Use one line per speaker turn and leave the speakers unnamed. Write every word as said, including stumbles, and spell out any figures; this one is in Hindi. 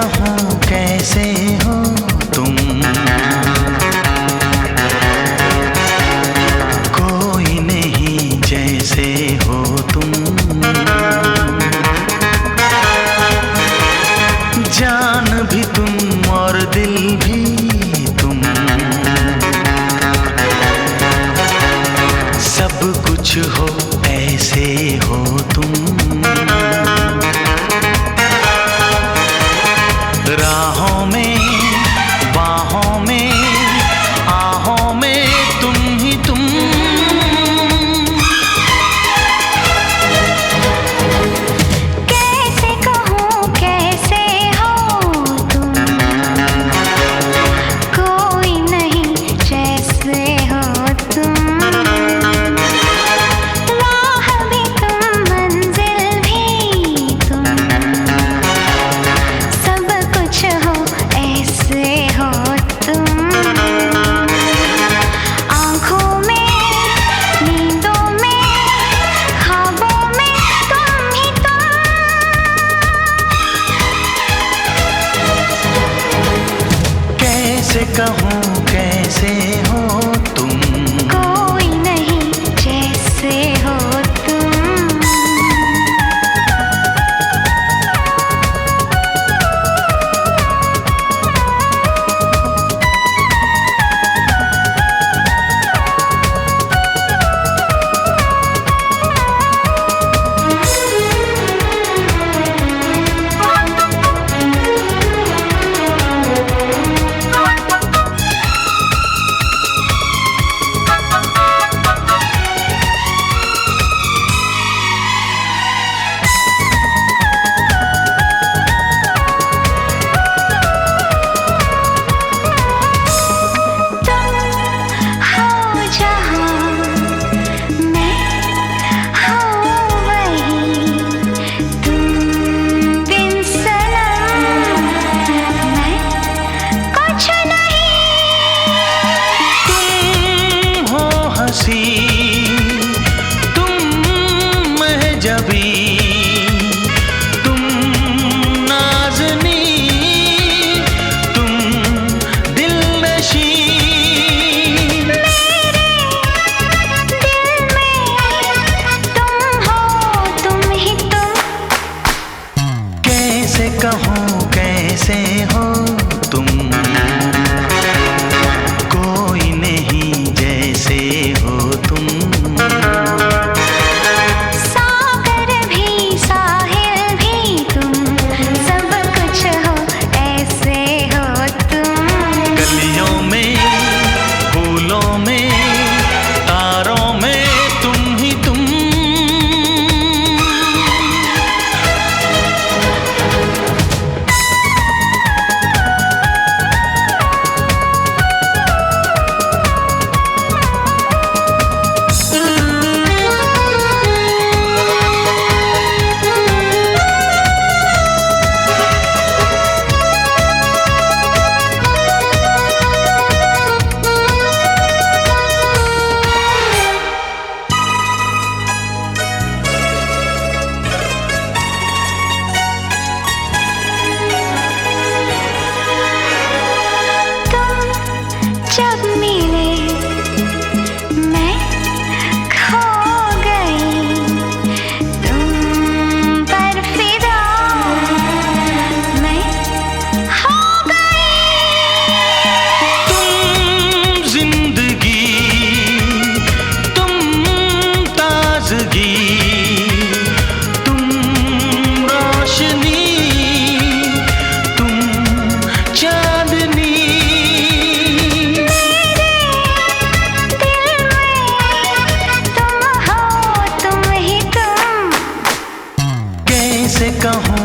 कहूँ कैसे हो तुम, कोई नहीं जैसे हो तुम। जान भी तुम और दिल भी तुम, सब कुछ हो ऐसे हो तुम। राहों में बाहों में आहों में तुम ही तुम।
कैसे कहूँ कैसे हो तुम, कोई नहीं जैसे हो तुम। राह भी तुम मंजिल भी तुम, सब कुछ हो ऐसे हो तुम। आँखों में नींदों में ख्वाबों में तुम ही तुम।
कैसे कहूँ कैसे हो तुम,
कोई नहीं जैसे हो तुम।
तुम महजबी तुम नाज़नी तुम दिलनशी।
मेरे दिल में तुम हो तुम ही तुम।
कैसे कहूँ कैसे हो तुम, कोई नहीं जैसे हो तुम।
सागर भी साहिल भी तुम, सब कुछ हो ऐसे हो तुम।
गलियों में फूलों में तारों में तुम ही तुम।
जब मिले मैं खो गई, तुम पर फिदा मैं हो गई।
तुम जिंदगी तुम ताजगी तुम रोशनी तुम चांदनी। कहूँ